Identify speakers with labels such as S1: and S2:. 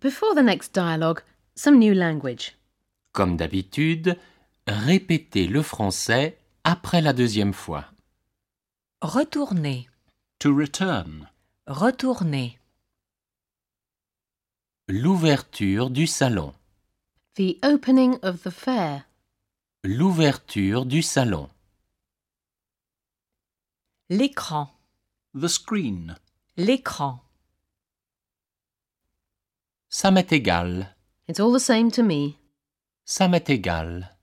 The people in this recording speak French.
S1: Before the next dialogue, some new language.
S2: Comme d'habitude, répétez le français après la deuxième fois.
S3: Retourner,
S4: To return.
S3: retourner.
S2: L'ouverture du salon.
S1: The opening of the fair.
S2: L'ouverture du salon.
S3: L'écran,
S4: The screen.
S3: l'écran.
S2: Ça m'est égal.
S1: It's all the same to me.
S2: Ça m'est égal.